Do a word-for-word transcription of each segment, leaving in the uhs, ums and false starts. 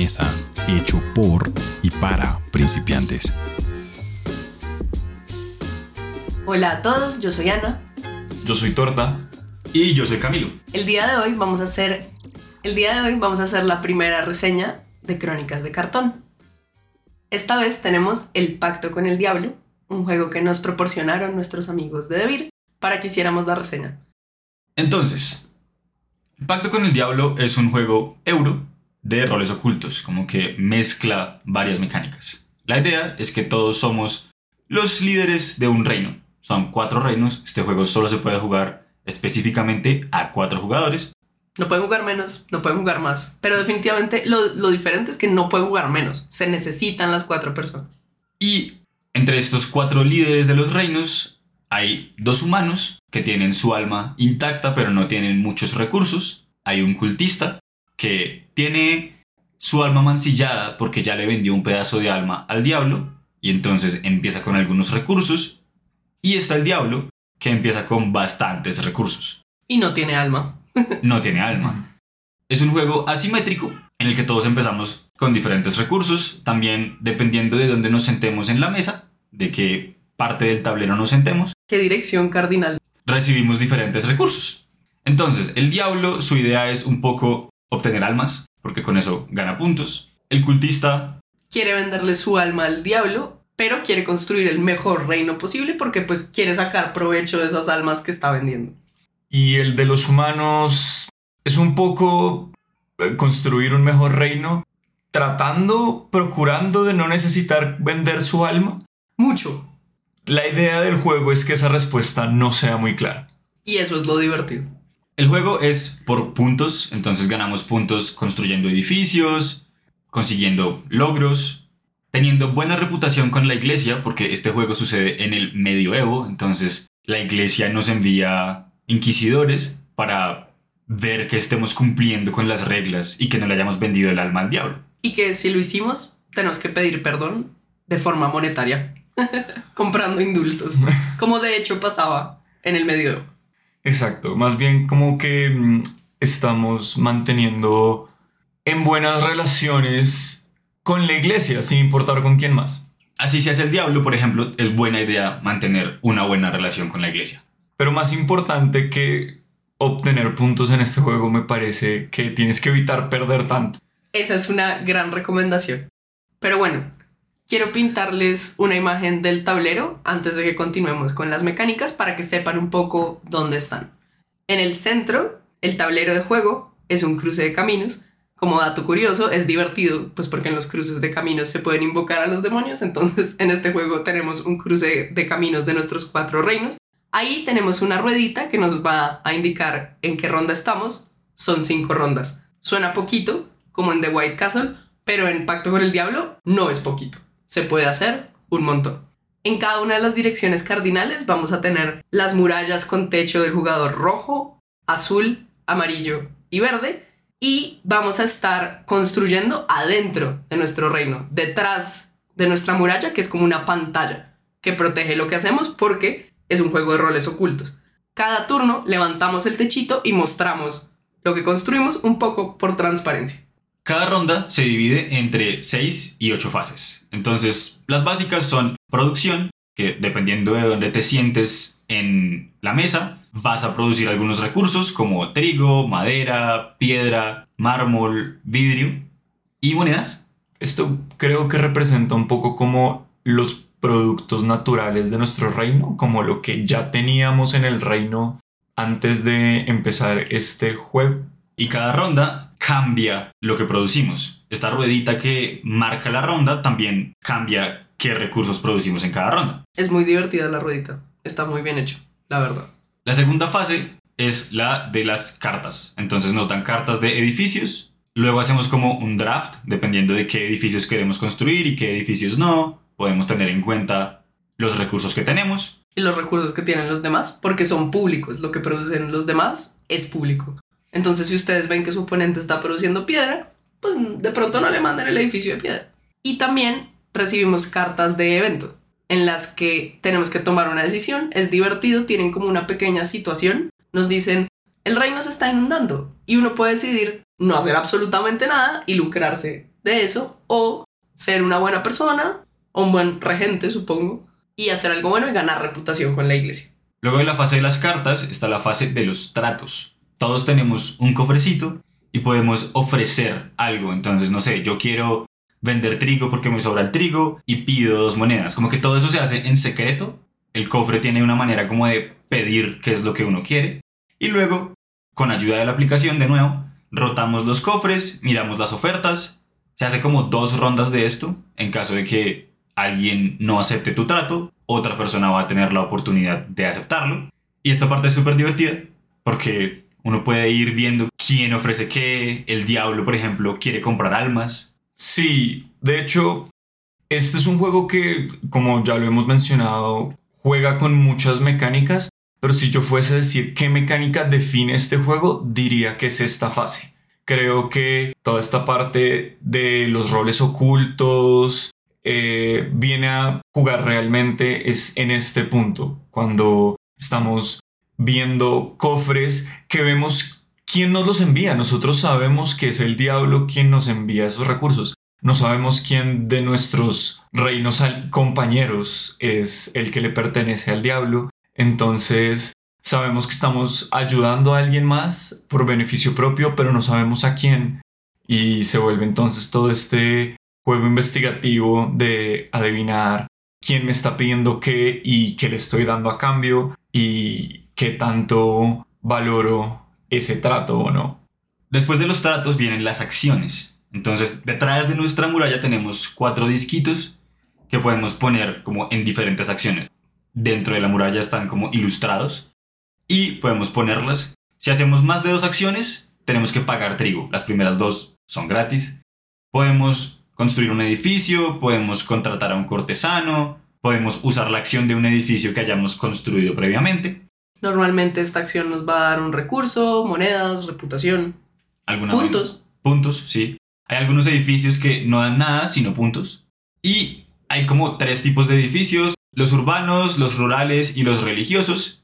mesa, hecho por y para principiantes. Hola a todos, yo soy Ana. Yo soy Torta. Y yo soy Camilo. El día de hoy vamos a hacer, el día de hoy vamos a hacer la primera reseña de Crónicas de Cartón. Esta vez tenemos El Pacto con el Diablo, un juego que nos proporcionaron nuestros amigos de Devir para que hiciéramos la reseña. Entonces, El Pacto con el Diablo es un juego euro de roles ocultos, como que mezcla varias mecánicas. La idea es que todos somos los líderes de un reino. Son cuatro reinos. Este juego solo se puede jugar específicamente a cuatro jugadores. No pueden jugar menos, no pueden jugar más. Pero definitivamente lo, lo diferente es que no pueden jugar menos. Se necesitan las cuatro personas. Y entre estos cuatro líderes de los reinos hay dos humanos que tienen su alma intacta pero no tienen muchos recursos. Hay un cultista que tiene su alma mancillada porque ya le vendió un pedazo de alma al diablo y entonces empieza con algunos recursos. Y está el diablo, que empieza con bastantes recursos. Y no tiene alma. No tiene alma. Es un juego asimétrico en el que todos empezamos con diferentes recursos. También dependiendo de dónde nos sentemos en la mesa, de qué parte del tablero nos sentemos. ¿Qué dirección cardinal? Recibimos diferentes recursos. Entonces, el diablo, su idea es un poco obtener almas, porque con eso gana puntos. El cultista quiere venderle su alma al diablo, pero quiere construir el mejor reino posible porque pues quiere sacar provecho de esas almas que está vendiendo. Y el de los humanos es un poco construir un mejor reino, tratando, procurando de no necesitar vender su alma. Mucho. La idea del juego es que esa respuesta no sea muy clara. Y eso es lo divertido. El juego es por puntos, entonces ganamos puntos construyendo edificios, consiguiendo logros, teniendo buena reputación con la iglesia, porque este juego sucede en el medioevo, entonces la iglesia nos envía inquisidores para ver que estemos cumpliendo con las reglas y que no le hayamos vendido el alma al diablo. Y que si lo hicimos, tenemos que pedir perdón de forma monetaria, comprando indultos, como de hecho pasaba en el medioevo. Exacto, más bien como que mmm, estamos manteniendo en buenas relaciones con la iglesia, sin importar con quién más. Así se hace el diablo, por ejemplo, es buena idea mantener una buena relación con la iglesia. Pero más importante que obtener puntos en este juego, me parece que tienes que evitar perder tanto. Esa es una gran recomendación. Pero bueno, quiero pintarles una imagen del tablero antes de que continuemos con las mecánicas para que sepan un poco dónde están. En el centro, el tablero de juego es un cruce de caminos. Como dato curioso, es divertido, pues porque en los cruces de caminos se pueden invocar a los demonios. Entonces, en este juego tenemos un cruce de caminos de nuestros cuatro reinos. Ahí tenemos una ruedita que nos va a indicar en qué ronda estamos. Son cinco rondas. Suena poquito, como en The White Castle, pero en Pacto con el Diablo no es poquito. Se puede hacer un montón. En cada una de las direcciones cardinales vamos a tener las murallas con techo del jugador rojo, azul, amarillo y verde. Y vamos a estar construyendo adentro de nuestro reino, detrás de nuestra muralla, que es como una pantalla que protege lo que hacemos porque es un juego de roles ocultos. Cada turno levantamos el techito y mostramos lo que construimos un poco por transparencia. Cada ronda se divide entre seis y ocho fases. Entonces, las básicas son producción, que dependiendo de dónde te sientes en la mesa, vas a producir algunos recursos como trigo, madera, piedra, mármol, vidrio y monedas. Esto creo que representa un poco como los productos naturales de nuestro reino, como lo que ya teníamos en el reino antes de empezar este juego. Y cada ronda cambia lo que producimos. Esta ruedita que marca la ronda también cambia qué recursos producimos en cada ronda. Es muy divertida la ruedita. Está muy bien hecho, la verdad. La segunda fase es la de las cartas. Entonces nos dan cartas de edificios. Luego hacemos como un draft, dependiendo de qué edificios queremos construir y qué edificios no. Podemos tener en cuenta los recursos que tenemos. Y los recursos que tienen los demás, porque son públicos. Lo que producen los demás es público. Entonces, si ustedes ven que su oponente está produciendo piedra, pues de pronto no le manden el edificio de piedra. Y también recibimos cartas de evento, en las que tenemos que tomar una decisión. Es divertido, tienen como una pequeña situación. Nos dicen, el reino se está inundando. Y uno puede decidir no hacer absolutamente nada y lucrarse de eso, o ser una buena persona, o un buen regente, supongo, y hacer algo bueno y ganar reputación con la iglesia. Luego de la fase de las cartas está la fase de los tratos. Todos tenemos un cofrecito y podemos ofrecer algo. Entonces, no sé, yo quiero vender trigo porque me sobra el trigo y pido dos monedas. Como que todo eso se hace en secreto. El cofre tiene una manera como de pedir qué es lo que uno quiere. Y luego, con ayuda de la aplicación de nuevo, rotamos los cofres, miramos las ofertas. Se hace como dos rondas de esto. En caso de que alguien no acepte tu trato, otra persona va a tener la oportunidad de aceptarlo. Y esta parte es súper divertida porque uno puede ir viendo quién ofrece qué. El diablo, por ejemplo, quiere comprar almas. Sí, de hecho, este es un juego que, como ya lo hemos mencionado, juega con muchas mecánicas, pero si yo fuese a decir qué mecánica define este juego, diría que es esta fase. Creo que toda esta parte de los roles ocultos eh, viene a jugar realmente es en este punto, cuando estamos viendo cofres que vemos quién nos los envía. Nosotros sabemos que es el diablo quien nos envía esos recursos. No sabemos quién de nuestros reinos compañeros es el que le pertenece al diablo. Entonces sabemos que estamos ayudando a alguien más por beneficio propio, pero no sabemos a quién. Y se vuelve entonces todo este juego investigativo de adivinar quién me está pidiendo qué y qué le estoy dando a cambio y qué tanto valoro ese trato o no. Después de los tratos vienen las acciones. Entonces, detrás de nuestra muralla tenemos cuatro disquitos que podemos poner como en diferentes acciones. Dentro de la muralla están como ilustrados y podemos ponerlas. Si hacemos más de dos acciones, tenemos que pagar trigo. Las primeras dos son gratis. Podemos construir un edificio, podemos contratar a un cortesano, podemos usar la acción de un edificio que hayamos construido previamente. Normalmente esta acción nos va a dar un recurso, monedas, reputación, ¿Alguna puntos. vaina? Puntos, sí. Hay algunos edificios que no dan nada, sino puntos. Y hay como tres tipos de edificios: los urbanos, los rurales y los religiosos.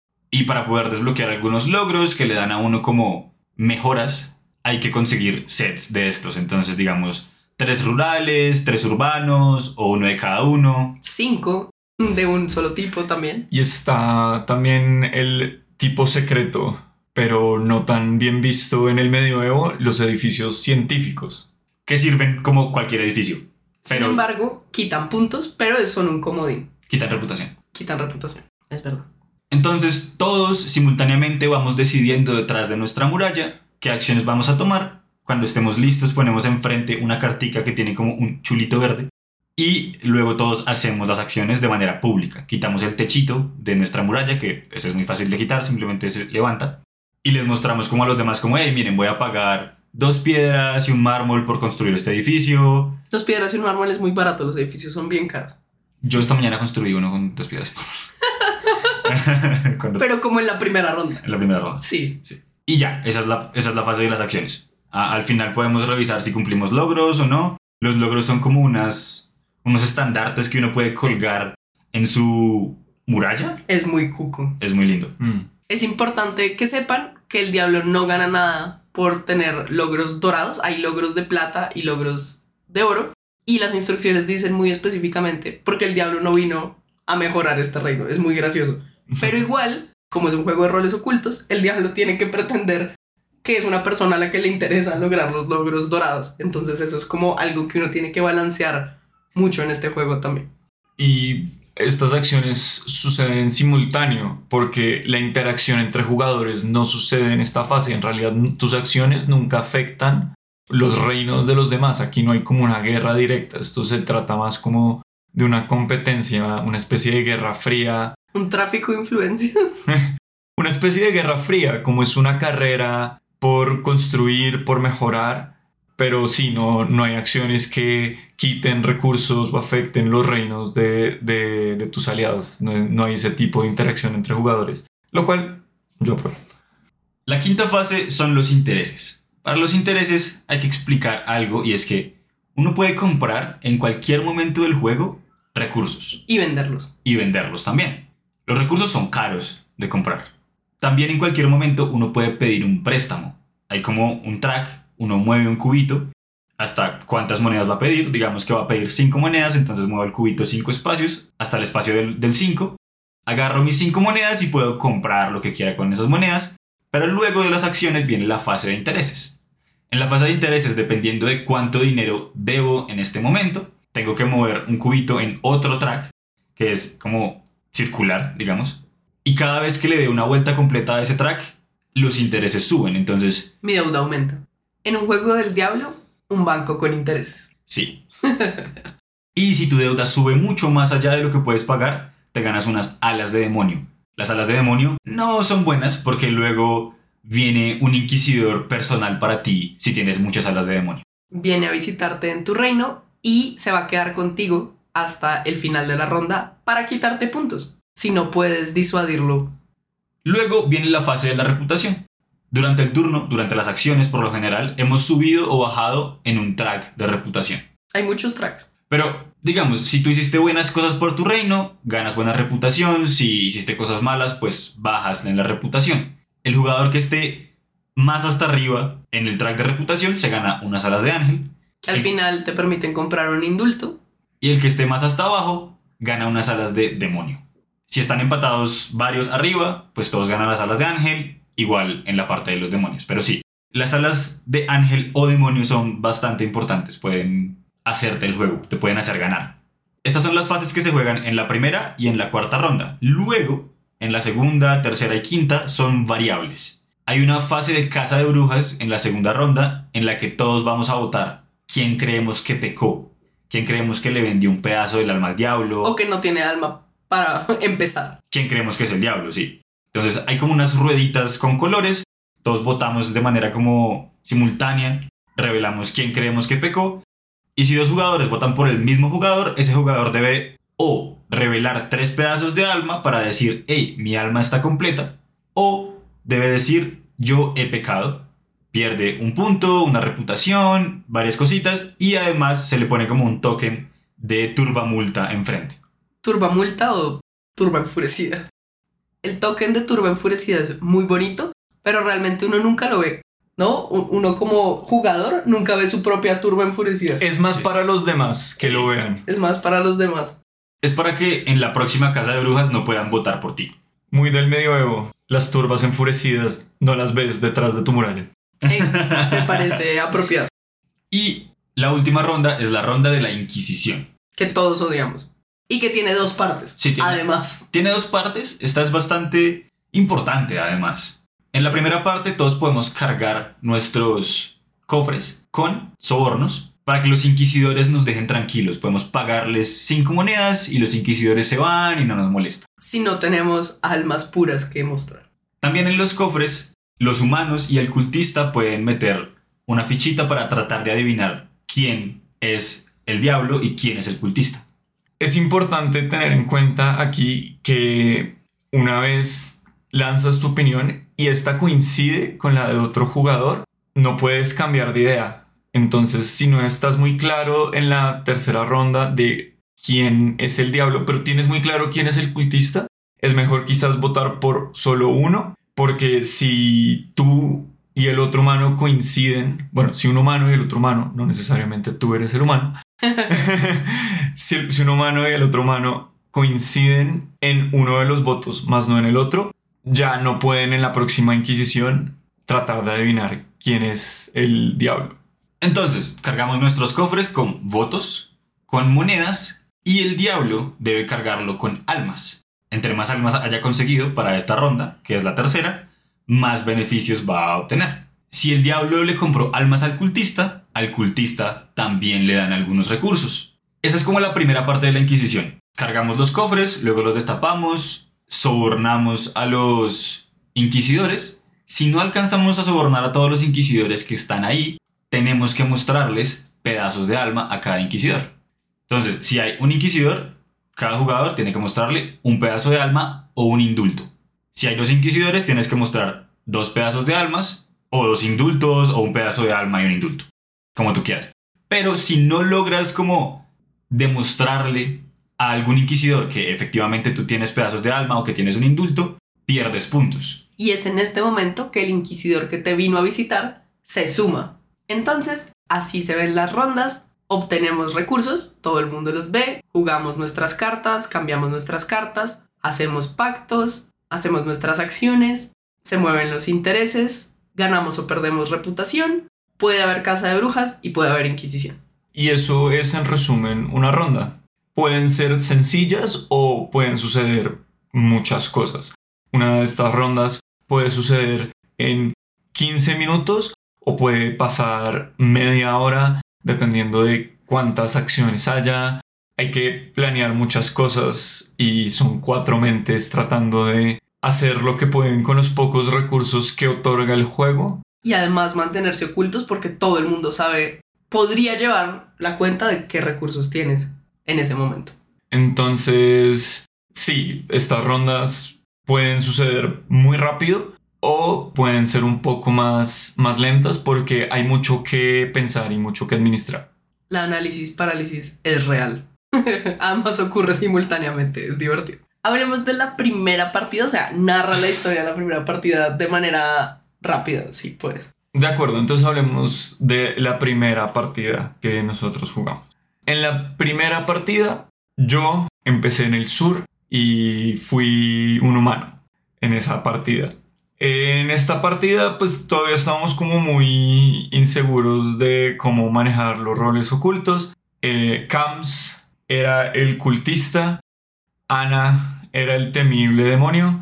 Y para poder desbloquear algunos logros que le dan a uno como mejoras, hay que conseguir sets de estos. Entonces, digamos, tres rurales, tres urbanos o uno de cada uno. Cinco de un solo tipo también. Y está también el tipo secreto, pero no tan bien visto en el medioevo, los edificios científicos. Que sirven como cualquier edificio. Sin Pero embargo, quitan puntos, pero son un comodín. quitan reputación. Quitan reputación, es verdad. Entonces todos simultáneamente vamos decidiendo detrás de nuestra muralla qué acciones vamos a tomar. Cuando estemos listos ponemos enfrente una cartica que tiene como un chulito verde y luego todos hacemos las acciones de manera pública. Quitamos el techito de nuestra muralla, que ese es muy fácil de quitar, simplemente se levanta, y les mostramos como a los demás como, hey, miren, voy a pagar dos piedras y un mármol por construir este edificio. Dos piedras y un mármol es muy barato, los edificios son bien caros. Yo esta mañana construí uno con dos piedras y mármol. Cuando- Pero como en la primera ronda. en la primera ronda. Sí. Sí. Y ya, esa es la, esa es la fase de las acciones. A- al final podemos revisar si cumplimos logros o no. Los logros son como unas, unos estandartes que uno puede colgar en su muralla. Es muy cuco. Es muy lindo. Mm. Es importante que sepan que el diablo no gana nada por tener logros dorados. Hay logros de plata y logros de oro. Y las instrucciones dicen muy específicamente porque el diablo no vino a mejorar este reino. Es muy gracioso. Pero igual, como es un juego de roles ocultos, el diablo tiene que pretender que es una persona a la que le interesa lograr los logros dorados. Entonces eso es como algo que uno tiene que balancear mucho en este juego también. Y estas acciones suceden en simultáneo porque la interacción entre jugadores no sucede en esta fase. En realidad tus acciones nunca afectan los reinos de los demás. Aquí no hay como una guerra directa. Esto se trata más como de una competencia, una especie de guerra fría. Un tráfico de influencias. Una especie de guerra fría, como es una carrera por construir, por mejorar. Pero sí, no, no hay acciones que quiten recursos o afecten los reinos de, de, de tus aliados. No, no hay ese tipo de interacción entre jugadores. Lo cual yo apruebo. La quinta fase son los intereses. Para los intereses hay que explicar algo, y es que uno puede comprar en cualquier momento del juego recursos Y venderlos. y venderlos también. Los recursos son caros de comprar. También en cualquier momento uno puede pedir un préstamo. Hay como un track, uno mueve un cubito hasta cuántas monedas va a pedir. Digamos que va a pedir cinco monedas, entonces muevo el cubito cinco espacios hasta el espacio del cinco. Agarro mis cinco monedas y puedo comprar lo que quiera con esas monedas. Pero luego de las acciones viene la fase de intereses. En la fase de intereses, dependiendo de cuánto dinero debo en este momento, tengo que mover un cubito en otro track, que es como circular, digamos. Y cada vez que le dé una vuelta completa a ese track, los intereses suben. Entonces, mi deuda aumenta. En un juego del diablo, un banco con intereses. Sí. Y si tu deuda sube mucho más allá de lo que puedes pagar, te ganas unas alas de demonio. Las alas de demonio no son buenas porque luego viene un inquisidor personal para ti si tienes muchas alas de demonio. Viene a visitarte en tu reino y se va a quedar contigo hasta el final de la ronda para quitarte puntos, si no puedes disuadirlo. Luego viene la fase de la reputación. Durante el turno, durante las acciones, por lo general, hemos subido o bajado en un track de reputación. Hay muchos tracks. Pero, digamos, si tú hiciste buenas cosas por tu reino, ganas buena reputación. Si hiciste cosas malas, pues bajas en la reputación. El jugador que esté más hasta arriba en el track de reputación se gana unas alas de ángel. Que al el, final te permiten comprar un indulto. Y el que esté más hasta abajo gana unas alas de demonio. Si están empatados varios arriba, pues todos ganan las alas de ángel, igual en la parte de los demonios. Pero sí, las alas de ángel o demonio son bastante importantes. Pueden hacerte el juego, te pueden hacer ganar. Estas son las fases que se juegan en la primera y en la cuarta ronda. Luego, en la segunda, tercera y quinta son variables. Hay una fase de caza de brujas en la segunda ronda en la que todos vamos a votar quién creemos que pecó, quién creemos que le vendió un pedazo del alma al diablo. O que no tiene alma para empezar. Quién creemos que es el diablo, sí. Entonces hay como unas rueditas con colores, todos votamos de manera como simultánea, revelamos quién creemos que pecó. Y si dos jugadores votan por el mismo jugador, ese jugador debe o revelar tres pedazos de alma para decir, hey, mi alma está completa, o debe decir, yo he pecado. Pierde un punto, una reputación, varias cositas, y además se le pone como un token de turbamulta enfrente. ¿Turbamulta o turba enfurecida? El token de turba enfurecida es muy bonito, pero realmente uno nunca lo ve. ¿No? Uno como jugador nunca ve su propia turba enfurecida. Es más sí. para los demás que sí. lo vean. Es más para los demás. Es para que en la próxima casa de brujas no puedan votar por ti. Muy del medioevo. Las turbas enfurecidas no las ves detrás de tu muralla. Eh, me parece apropiado. Y la última ronda es la ronda de la Inquisición. Que todos odiamos. Y que tiene dos partes. Sí, tiene, además. Tiene dos partes. Esta es bastante importante, además. En la primera parte todos podemos cargar nuestros cofres con sobornos para que los inquisidores nos dejen tranquilos. Podemos pagarles cinco monedas y los inquisidores se van y no nos molestan. Si no tenemos almas puras que mostrar. También en los cofres, los humanos y el cultista pueden meter una fichita para tratar de adivinar quién es el diablo y quién es el cultista. Es importante tener en cuenta aquí que una vez lanzas tu opinión y esta coincide con la de otro jugador, no puedes cambiar de idea. Entonces, si no estás muy claro en la tercera ronda de quién es el diablo, pero tienes muy claro quién es el cultista, es mejor quizás votar por solo uno, porque si tú y el otro humano coinciden, bueno, si un humano y el otro humano, no necesariamente tú eres el humano, si, si un humano y el otro humano coinciden en uno de los votos, más no en el otro, ya no pueden en la próxima Inquisición tratar de adivinar quién es el diablo. Entonces, cargamos nuestros cofres con votos, con monedas, y el diablo debe cargarlo con almas. Entre más almas haya conseguido para esta ronda, que es la tercera, más beneficios va a obtener. Si el diablo le compró almas al cultista, al cultista también le dan algunos recursos. Esa es como la primera parte de la Inquisición. Cargamos los cofres, luego los destapamos, sobornamos a los inquisidores. Si no alcanzamos a sobornar a todos los inquisidores que están ahí, tenemos que mostrarles pedazos de alma a cada inquisidor. Entonces, si hay un inquisidor, cada jugador tiene que mostrarle un pedazo de alma o un indulto. Si hay dos inquisidores, tienes que mostrar dos pedazos de almas o dos indultos o un pedazo de alma y un indulto, como tú quieras. Pero si no logras como demostrarle a algún inquisidor que efectivamente tú tienes pedazos de alma o que tienes un indulto, pierdes puntos. Y es en este momento que el inquisidor que te vino a visitar se suma. Entonces, Así se ven las rondas, obtenemos recursos, todo el mundo los ve, jugamos nuestras cartas, cambiamos nuestras cartas, hacemos pactos, hacemos nuestras acciones, se mueven los intereses, ganamos o perdemos reputación, puede haber caza de brujas y puede haber inquisición. Y eso es en resumen una ronda. Pueden ser sencillas o pueden suceder muchas cosas. Una de estas rondas puede suceder en quince minutos o puede pasar media hora dependiendo de cuántas acciones haya. Hay que planear muchas cosas y son cuatro mentes tratando de hacer lo que pueden con los pocos recursos que otorga el juego. Y además mantenerse ocultos porque todo el mundo sabe, podría llevar la cuenta de qué recursos tienes en ese momento. Entonces, sí, estas rondas pueden suceder muy rápido o pueden ser un poco más, más lentas porque hay mucho que pensar y mucho que administrar. La análisis parálisis es real. Ambas ocurre simultáneamente, es divertido. Hablemos de la primera partida, o sea, narra la historia de la primera partida de manera rápida, si puedes. De acuerdo, entonces hablemos de la primera partida que nosotros jugamos. En la primera partida, yo empecé en el sur y fui un humano en esa partida. En esta partida, pues todavía estábamos como muy inseguros de cómo manejar los roles ocultos. Eh, Camps era el cultista, Ana era el temible demonio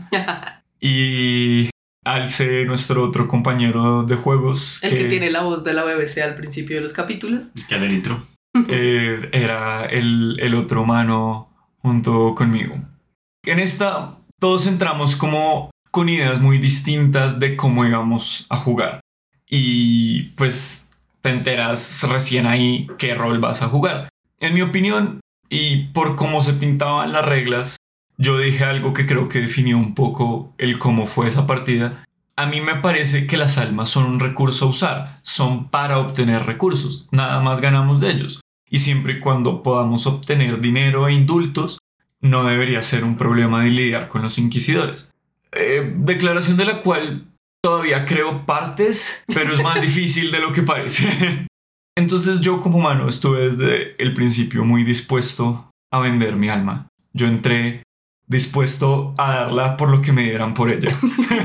y Alce, nuestro otro compañero de juegos. El que, que tiene la voz de la B B C al principio de los capítulos. Que era el intro. Eh, era el, el otro humano junto conmigo. En esta todos entramos como con ideas muy distintas de cómo íbamos a jugar. Y pues te enteras recién ahí qué rol vas a jugar. En mi opinión, y por cómo se pintaban las reglas, yo dije algo que creo que definió un poco el cómo fue esa partida. A mí me parece que las almas son un recurso a usar, son para obtener recursos, nada más ganamos de ellos. Y siempre y cuando podamos obtener dinero e indultos, no debería ser un problema de lidiar con los inquisidores. Eh, declaración de la cual todavía creo partes, pero es más difícil de lo que parece. Entonces yo como humano estuve desde el principio muy dispuesto a vender mi alma. Yo entré dispuesto a darla por lo que me dieran por ella.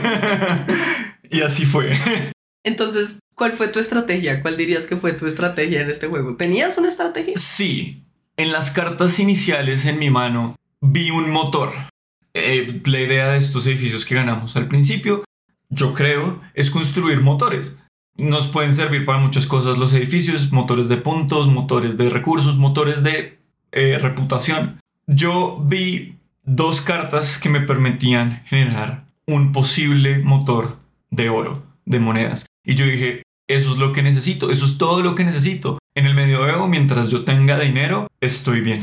Y así fue. Entonces, ¿cuál fue tu estrategia? ¿Cuál dirías que fue tu estrategia en este juego? ¿Tenías una estrategia? Sí. En las cartas iniciales en mi mano vi un motor. Eh, la idea de estos edificios que ganamos al principio, yo creo, es construir motores. Nos pueden servir para muchas cosas los edificios, motores de puntos, motores de recursos, motores de eh, reputación. Yo vi dos cartas que me permitían generar un posible motor de oro, de monedas. Y yo dije, eso es lo que necesito, eso es todo lo que necesito. En el medioevo, mientras yo tenga dinero, estoy bien.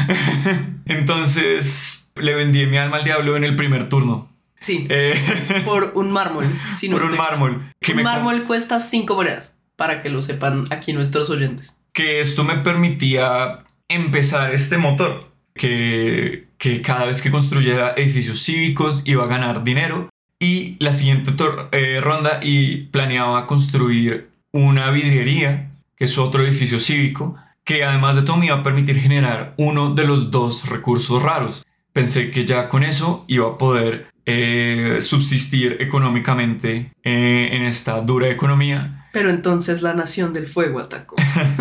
Entonces, le vendí mi alma al diablo en el primer turno. Sí, Eh, por un mármol. Si no por un estoy- mármol. Que Un me mármol cuesta cinco monedas, para que lo sepan aquí nuestros oyentes. que esto me permitía empezar este motor, que, que cada vez que construyera edificios cívicos iba a ganar dinero, y la siguiente tor- eh, ronda y planeaba construir una vidriería, que es otro edificio cívico, que además de todo me iba a permitir generar uno de los dos recursos raros. Pensé que ya con eso iba a poder eh, subsistir económicamente eh, en esta dura economía. Pero entonces la Nación del Fuego atacó.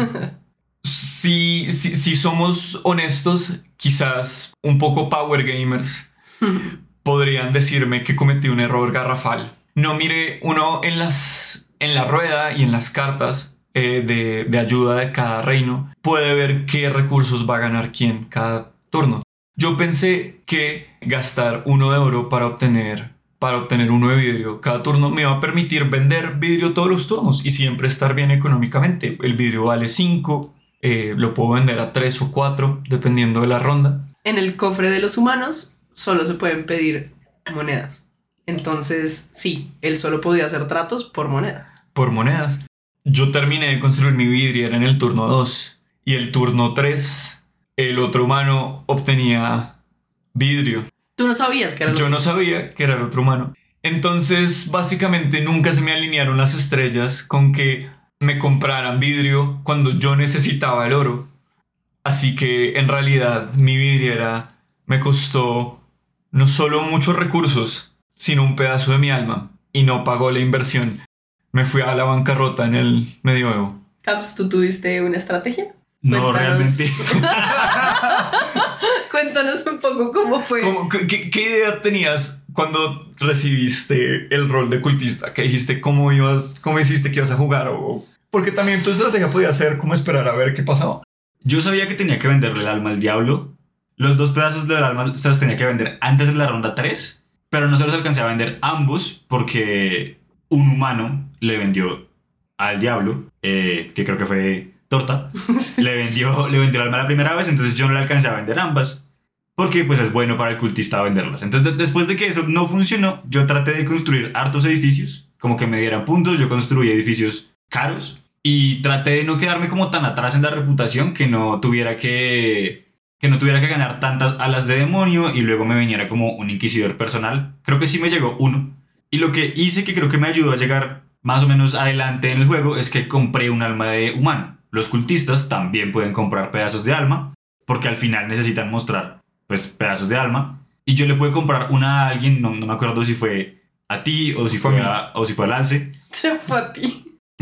Si, si, si somos honestos, quizás un poco power gamers podrían decirme que cometí un error garrafal. No miré uno en, las, en la rueda y en las cartas eh, de, de ayuda de cada reino. Puede ver qué recursos va a ganar quién cada turno. Yo pensé que gastar uno de oro para obtener, para obtener uno de vidrio cada turno me iba a permitir vender vidrio todos los turnos y siempre estar bien económicamente. El vidrio vale cinco. Eh, lo puedo vender a tres o cuatro dependiendo de la ronda. En el cofre de los humanos solo se pueden pedir monedas. Entonces, sí, él solo podía hacer tratos por monedas. Por monedas. Yo terminé de construir mi vidriera en el turno dos y el turno tres el otro humano obtenía vidrio. Tú no sabías que era lo Yo no sabía que era el otro humano. Entonces básicamente nunca se me alinearon las estrellas con que me compraran vidrio cuando yo necesitaba el oro. Así que en realidad mi vidriera me costó no solo muchos recursos, sino un pedazo de mi alma, y no pagó la inversión. Me fui a la bancarrota en el medioevo. Caps, ¿tú tuviste una estrategia? No, Cuéntanos. realmente. Cuéntanos un poco cómo fue. ¿Cómo- qué, qué idea tenías cuando recibiste el rol de cultista? ¿Qué dijiste? ¿Cómo ibas, cómo hiciste que ibas a jugar? O, porque también tu estrategia podía ser como esperar a ver qué pasaba. Yo sabía que tenía que venderle el alma al diablo. Los dos pedazos del alma se los tenía que vender antes de la ronda tres, pero no se los alcancé a vender ambos porque un humano le vendió al diablo, eh, que creo que fue Torta, le vendió, le vendió el alma la primera vez, entonces yo no le alcancé a vender ambas, porque pues es bueno para el cultista venderlas. Entonces de- después de que eso no funcionó, yo traté de construir hartos edificios, como que me dieran puntos. Yo construí edificios caros y traté de no quedarme como tan atrás en la reputación que no tuviera que... que no tuviera que ganar tantas alas de demonio y luego me viniera como un inquisidor personal. Creo que sí me llegó uno. Y lo que hice, que creo que me ayudó a llegar más o menos adelante en el juego, es que compré un alma de humano. Los cultistas también pueden comprar pedazos de alma, porque al final necesitan mostrar pues pedazos de alma. Y yo le pude comprar una a alguien, no, no me acuerdo si fue a ti o si Fue fue, a mí. a, o si fue al Alce. Se fue a ti.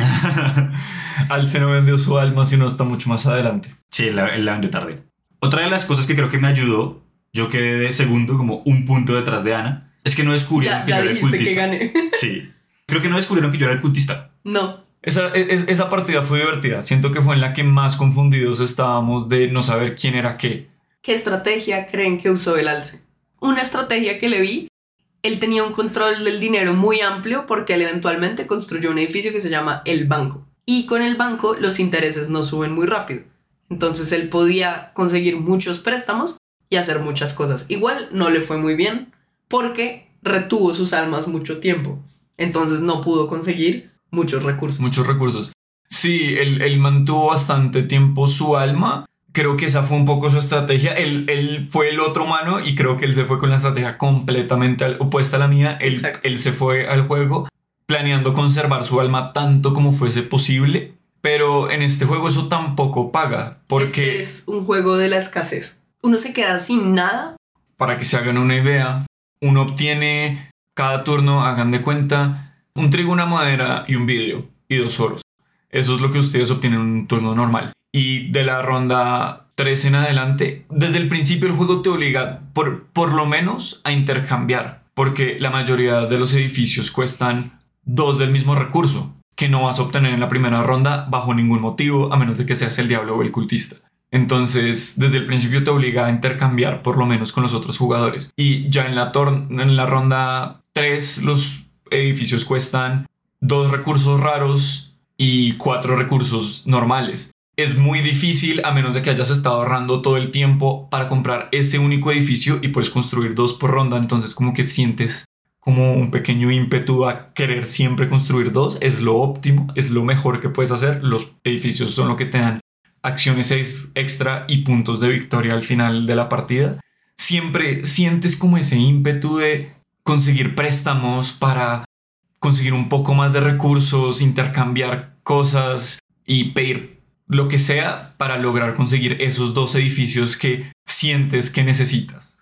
Alce no vendió su alma, sino hasta mucho más adelante. Sí, él la, él la vendió tarde. Otra de las cosas que creo que me ayudó, yo quedé de segundo, como un punto detrás de Ana, es que no descubrieron Ya, que yo ya era el dijiste que cultista. gané. Sí. Creo que no descubrieron que yo era el cultista. No. Esa, es- esa partida fue divertida. Siento que fue en la que más confundidos estábamos de no saber quién era qué. ¿Qué estrategia creen que usó el Alce? Una estrategia que le vi, él tenía un control del dinero muy amplio porque él eventualmente construyó un edificio que se llama el banco. Y con el banco los intereses no suben muy rápido. Entonces él podía conseguir muchos préstamos y hacer muchas cosas. Igual no le fue muy bien porque retuvo sus almas mucho tiempo. Entonces no pudo conseguir muchos recursos. Muchos recursos. Sí, él, él mantuvo bastante tiempo su alma. Creo que esa fue un poco su estrategia. Él, él fue el otro humano y creo que él se fue con la estrategia completamente al- opuesta a la mía. Él, Exacto. él se fue al juego planeando conservar su alma tanto como fuese posible. Pero en este juego eso tampoco paga. Porque Este es un juego de la escasez. Uno se queda sin nada. para que se hagan una idea, uno obtiene cada turno, hagan de cuenta, un trigo, una madera y un vidrio y dos oros. Eso es lo que ustedes obtienen en un turno normal. Y de la ronda tres en adelante, desde el principio el juego te obliga por, por lo menos a intercambiar, porque la mayoría de los edificios cuestan dos del mismo recurso, que no vas a obtener en la primera ronda bajo ningún motivo, a menos de que seas el diablo o el cultista. Entonces, desde el principio te obliga a intercambiar por lo menos con los otros jugadores. Y ya en la, tor- en la ronda tres los edificios cuestan dos recursos raros y cuatro recursos normales. Es muy difícil, a menos de que hayas estado ahorrando todo el tiempo para comprar ese único edificio y puedes construir dos por ronda. Entonces como que sientes como un pequeño ímpetu a querer siempre construir dos. Es lo óptimo, es lo mejor que puedes hacer. Los edificios son lo que te dan acciones ex- extra y puntos de victoria al final de la partida. Siempre sientes como ese ímpetu de conseguir préstamos para conseguir un poco más de recursos, intercambiar cosas y pedir lo que sea para lograr conseguir esos dos edificios que sientes que necesitas.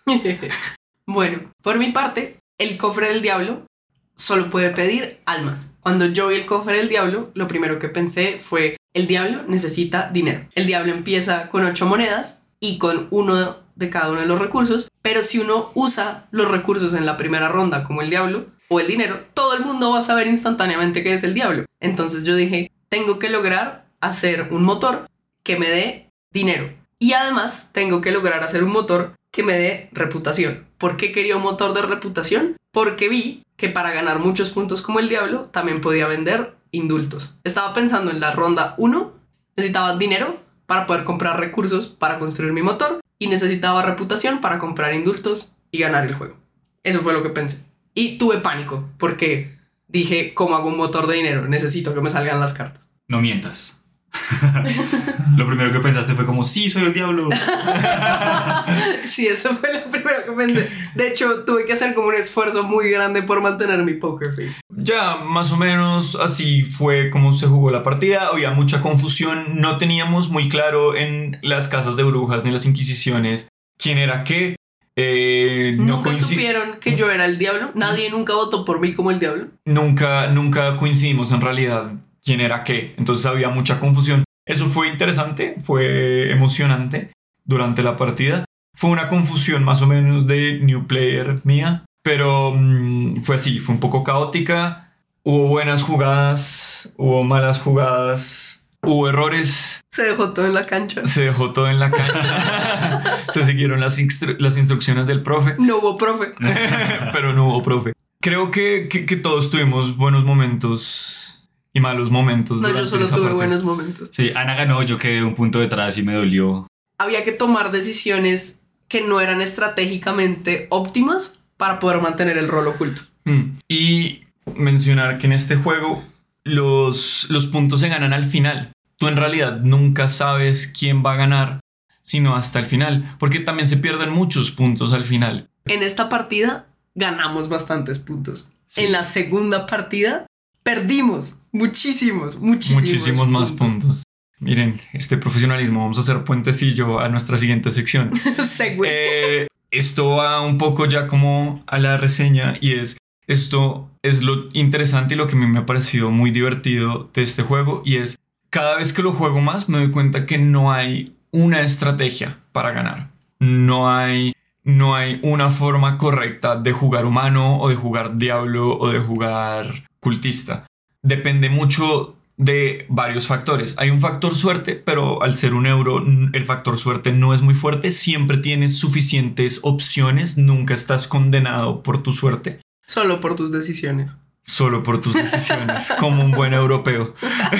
Bueno, por mi parte, el cofre del diablo solo puede pedir almas. Cuando yo vi el cofre del diablo, lo primero que pensé fue: el diablo necesita dinero. El diablo empieza con ocho monedas y con uno de cada uno de los recursos, pero si uno usa los recursos en la primera ronda como el diablo o el dinero, todo el mundo va a saber instantáneamente que es el diablo. Entonces yo dije, tengo que lograr hacer un motor que me dé dinero y además tengo que lograr hacer un motor que me dé reputación. ¿Por qué quería un motor de reputación? Porque vi que para ganar muchos puntos como el diablo también podía vender indultos. Estaba pensando en la ronda uno, necesitaba dinero para poder comprar recursos para construir mi motor y necesitaba reputación para comprar indultos y ganar el juego. Eso fue lo que pensé. Y tuve pánico porque dije, ¿cómo hago un motor de dinero? Necesito que me salgan las cartas. No mientas. Lo primero que pensaste fue como, sí, soy el diablo. Sí, eso fue lo primero que pensé. De hecho, tuve que hacer como un esfuerzo muy grande por mantener mi poker face. ya más o menos así fue como se jugó la partida. Había mucha confusión, no teníamos muy claro en las casas de brujas ni las inquisiciones quién era qué. Eh, no ¿Nunca coincid- supieron que yo era el diablo? ¿Nadie nunca votó por mí como el diablo? Nunca, nunca coincidimos en realidad quién era qué. Entonces había mucha confusión. Eso fue interesante, fue emocionante durante la partida. Fue una confusión más o menos de new player mía, pero mmm, fue así, fue un poco caótica. Hubo buenas jugadas, hubo malas jugadas, hubo errores. Se dejó todo en la cancha. Se dejó todo en la cancha. Se siguieron las, instru- las instrucciones del profe. No hubo profe. Pero no hubo profe. Creo que, que, que todos tuvimos buenos momentos y malos momentos. No, yo durante solo esa tuve parte. buenos momentos. Sí, Ana ganó, yo quedé un punto detrás y me dolió. Había que tomar decisiones que no eran estratégicamente óptimas para poder mantener el rol oculto. Mm. Y mencionar que en este juego los, los puntos se ganan al final. Tú en realidad nunca sabes quién va a ganar, sino hasta el final, porque también se pierden muchos puntos al final. En esta partida ganamos bastantes puntos. Sí. En la segunda partida perdimos muchísimos, muchísimos, Muchísimos más puntos. Miren, este profesionalismo, vamos a hacer puentecillo a nuestra siguiente sección. Sí, güey. Eh, esto va un poco ya como a la reseña y es, esto es lo interesante y lo que a mí me ha parecido muy divertido de este juego y es, cada vez que lo juego más me doy cuenta que no hay una estrategia para ganar. No hay, no hay una forma correcta de jugar humano o de jugar diablo o de jugar cultista. Depende mucho de varios factores. Hay un factor suerte, pero al ser un euro, el factor suerte no es muy fuerte. Siempre tienes suficientes opciones. Nunca estás condenado por tu suerte. Solo por tus decisiones. Solo por tus decisiones, como un buen europeo.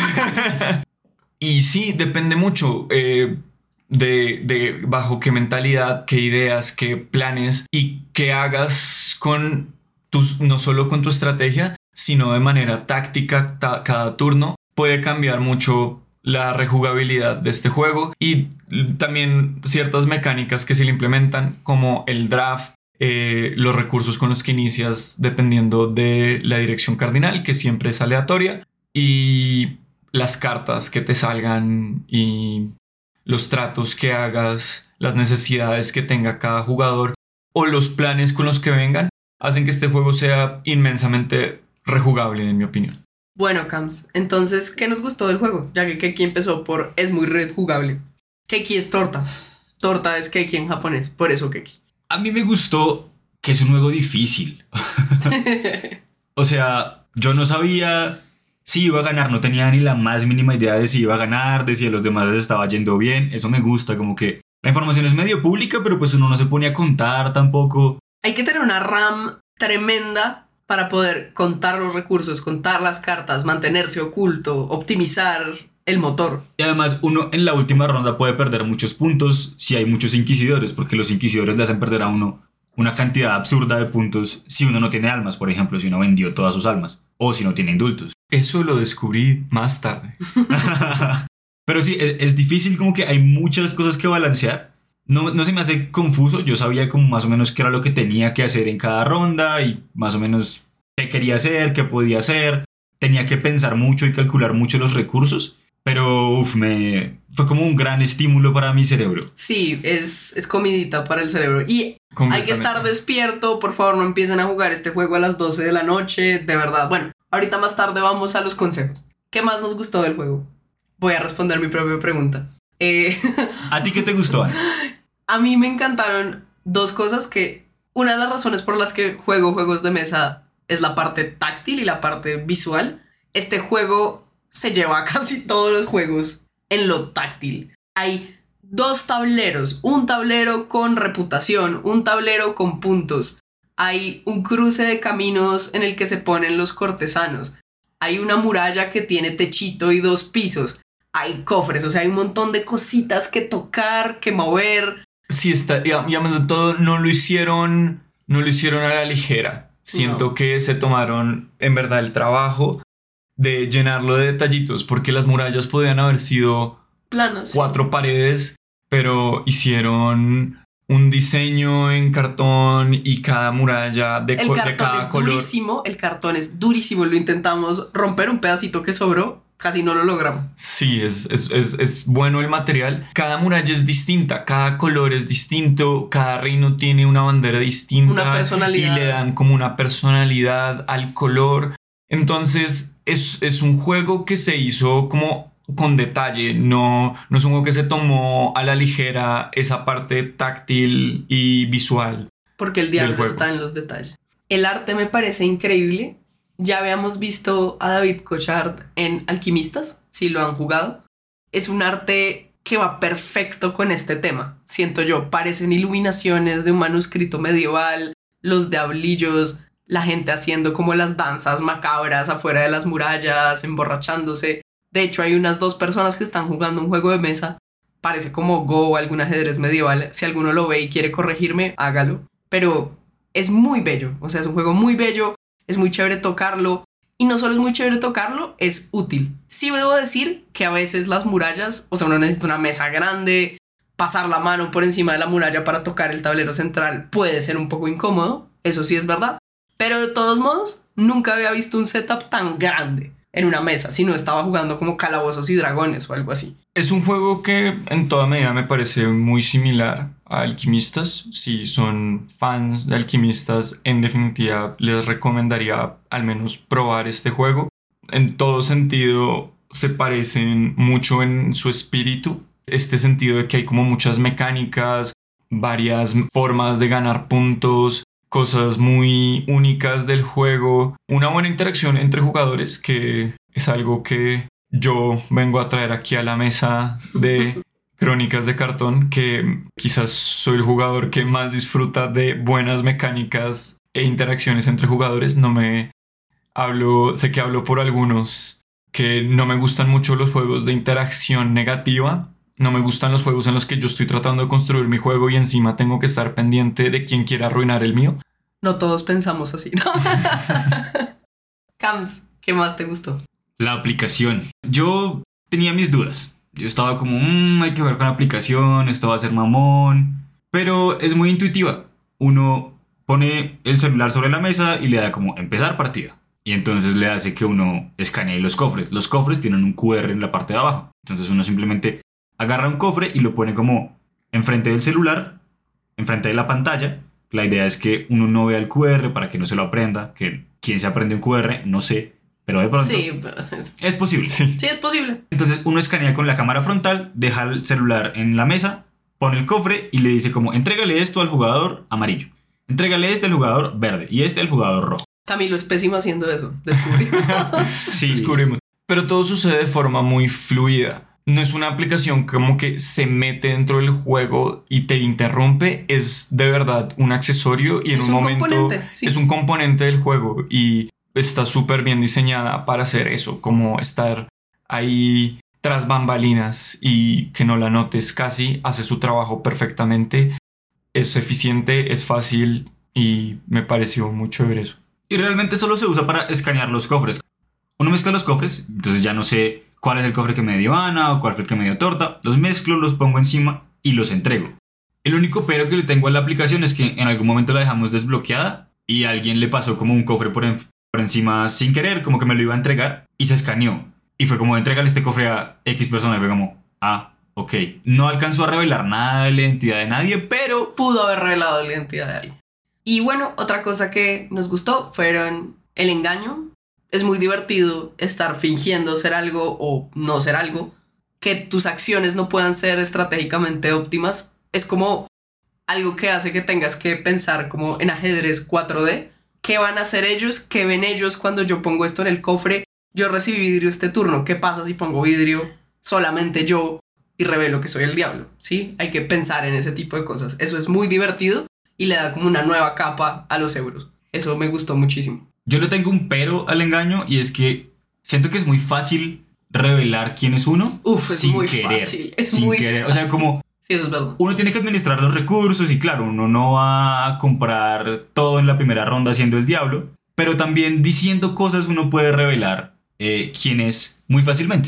Y sí, depende mucho eh, de, de bajo qué mentalidad, qué ideas, qué planes y qué hagas con tus, no solo con tu estrategia, sino de manera táctica ta- cada turno. Puede cambiar mucho la rejugabilidad de este juego y también ciertas mecánicas que se le implementan, como el draft, eh, los recursos con los que inicias dependiendo de la dirección cardinal, que siempre es aleatoria, y las cartas que te salgan y los tratos que hagas, las necesidades que tenga cada jugador o los planes con los que vengan, hacen que este juego sea inmensamente rejugable, en mi opinión. Bueno, Cams, entonces, ¿qué nos gustó del juego? Ya que Keiki empezó por es muy rejugable. Keiki es torta. Torta es Keiki en japonés, por eso Keiki. A mí me gustó que es un juego difícil. O sea, yo no sabía si iba a ganar, no tenía ni la más mínima idea de si iba a ganar, de si a los demás les estaba yendo bien. Eso me gusta, como que la información es medio pública, pero pues uno no se pone a contar tampoco. Hay que tener una RAM tremenda para poder contar los recursos, contar las cartas, mantenerse oculto, optimizar el motor. Y además uno en la última ronda puede perder muchos puntos si hay muchos inquisidores, porque los inquisidores le hacen perder a uno una cantidad absurda de puntos si uno no tiene almas, por ejemplo, si uno vendió todas sus almas, o si no tiene indultos. Eso lo descubrí más tarde. Pero sí, es, es difícil, como que hay muchas cosas que balancear. No, no se me hace confuso, yo sabía como más o menos qué era lo que tenía que hacer en cada ronda y más o menos qué quería hacer, qué podía hacer. Tenía que pensar mucho y calcular mucho los recursos, pero uf, me, fue como un gran estímulo para mi cerebro. Sí, es, es comidita para el cerebro. Y hay que estar Completamente. despierto, por favor no empiecen a jugar este juego a las doce de la noche, de verdad. Bueno, ahorita más tarde vamos a los consejos. ¿Qué más nos gustó del juego? Voy a responder mi propia pregunta. Eh, ¿A ti qué te gustó, Ana? a mí me encantaron dos cosas que... Una de las razones por las que juego juegos de mesa es la parte táctil y la parte visual. Este juego se lleva a casi todos los juegos en lo táctil. Hay dos tableros, un tablero con reputación, un tablero con puntos. Hay un cruce de caminos en el que se ponen los cortesanos. Hay una muralla que tiene techito y dos pisos. Hay cofres, o sea, hay un montón de cositas que tocar, que mover. Sí, está, y además de todo, no lo hicieron, no lo hicieron a la ligera. Siento No. que se tomaron en verdad el trabajo de llenarlo de detallitos, porque las murallas podían haber sido Planas. cuatro paredes, pero hicieron un diseño en cartón y cada muralla de, El co- de cartón cada es color. durísimo, el cartón es durísimo. Lo intentamos romper un pedacito que sobró, casi no lo logramos. Sí, es, es, es, es bueno el material. Cada muralla es distinta, cada color es distinto, cada reino tiene una bandera distinta. Una personalidad. Y le dan como una personalidad al color. Entonces es, es un juego que se hizo como con detalle. No, no es un juego que se tomó a la ligera esa parte táctil y visual. Porque el Del diablo juego. está en los detalles. El arte me parece increíble. Ya habíamos visto a David Cochard en Alquimistas, si lo han jugado. Es un arte que va perfecto con este tema, siento yo. Parecen iluminaciones de un manuscrito medieval, los diablillos, la gente haciendo como las danzas macabras afuera de las murallas, emborrachándose. De hecho, hay unas dos personas que están jugando un juego de mesa. Parece como Go o algún ajedrez medieval. Si alguno lo ve y quiere corregirme, hágalo. Pero es muy bello. O sea, es un juego muy bello. Es muy chévere tocarlo. Y no solo es muy chévere tocarlo, es útil. Sí debo decir que a veces las murallas, o sea, uno necesita una mesa grande, pasar la mano por encima de la muralla para tocar el tablero central puede ser un poco incómodo. Eso sí es verdad. Pero de todos modos, nunca había visto un setup tan grande en una mesa, si no estaba jugando como Calabozos y Dragones o algo así. Es un juego que en toda medida me parece muy similar a Alquimistas. Si son fans de Alquimistas, en definitiva les recomendaría al menos probar este juego. En todo sentido se parecen mucho en su espíritu. Este sentido de que hay como muchas mecánicas, varias formas de ganar puntos, cosas muy únicas del juego, una buena interacción entre jugadores, que es algo que yo vengo a traer aquí a la mesa de Crónicas de Cartón, que quizás soy el jugador que más disfruta de buenas mecánicas e interacciones entre jugadores. No me hablo, sé que hablo por algunos que no me gustan mucho los juegos de interacción negativa. No me gustan los juegos en los que yo estoy tratando de construir mi juego y encima tengo que estar pendiente de quién quiera arruinar el mío. No todos pensamos así, ¿no? Cams, ¿qué más te gustó? La aplicación. Yo tenía mis dudas. Yo estaba como, mmm, hay que jugar con la aplicación, esto va a ser mamón. Pero es muy intuitiva. Uno pone el celular sobre la mesa y le da como empezar partida. Y entonces le hace que uno escanee los cofres. Los cofres tienen un cu erre en la parte de abajo. Entonces uno simplemente agarra un cofre y lo pone como enfrente del celular, enfrente de la pantalla. La idea es que uno no vea el cu erre para que no se lo aprenda. Que quien se aprende un cu erre, no sé. Pero de pronto Sí, es posible. Sí. sí, es posible. Entonces uno escanea con la cámara frontal, deja el celular en la mesa, pone el cofre y le dice como entrégale esto al jugador amarillo, entrégale este al jugador verde y este al jugador rojo. Camilo es pésimo haciendo eso, descubrimos. Sí. Descubrimos. Pero todo sucede de forma muy fluida. No es una aplicación como que se mete dentro del juego y te interrumpe. Es de verdad un accesorio y en Es un, un momento componente, sí. es un componente del juego y está súper bien diseñada para hacer eso, como estar ahí tras bambalinas y que no la notes casi. Hace su trabajo perfectamente. Es eficiente, es fácil y me pareció muy chévere eso. Y realmente solo se usa para escanear los cofres. Uno mezcla los cofres, entonces ya no sé cuál es el cofre que me dio Ana o cuál fue el que me dio Torta. Los mezclo, los pongo encima y los entrego. El único pero que le tengo a la aplicación es que en algún momento la dejamos desbloqueada y a alguien le pasó como un cofre por, en, por encima sin querer, como que me lo iba a entregar y se escaneó. Y fue como, entrégale este cofre a X persona. Y fue como, ah, ok. No alcanzó a revelar nada de la identidad de nadie, pero Pudo haber revelado la identidad de alguien. Y bueno, otra cosa que nos gustó fueron el engaño. Es muy divertido estar fingiendo ser algo o no ser algo. Que tus acciones no puedan ser estratégicamente óptimas. Es como algo que hace que tengas que pensar como en ajedrez cuatro D. ¿Qué van a hacer ellos? ¿Qué ven ellos cuando yo pongo esto en el cofre? Yo recibí vidrio este turno. ¿Qué pasa si pongo vidrio solamente yo y revelo que soy el diablo? ¿Sí? Hay que pensar en ese tipo de cosas. Eso es muy divertido y le da como una nueva capa a los euros. Eso me gustó muchísimo. yo le tengo un pero al engaño y es que siento que es muy fácil revelar quién es uno. Uf, es sin muy querer, fácil. Es sin muy querer. O sea, como Sí, eso es verdad. uno tiene que administrar los recursos y claro, uno no va a comprar todo en la primera ronda siendo el diablo, pero también diciendo cosas uno puede revelar eh, quién es muy fácilmente.